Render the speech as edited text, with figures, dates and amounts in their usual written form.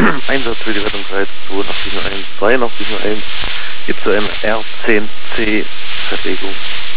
Einsatz für die Rettungskreis 8201, 8301, geht zu einer R10C Verlegung.